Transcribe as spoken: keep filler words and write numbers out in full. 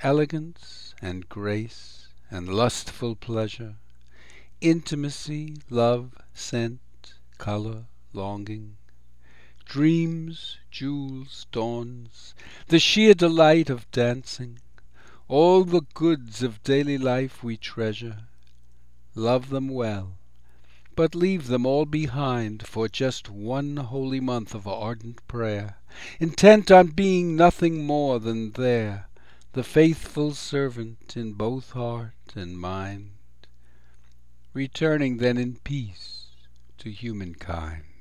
elegance and grace and lustful pleasure, intimacy, love, scent, color, longing, dreams, jewels, dawns, the sheer delight of dancing, all the goods of daily life we treasure. Love them well, but leave them all behind for just one holy month of ardent prayer, intent on being nothing more than there, the faithful servant in both heart and mind, returning then in peace to humankind.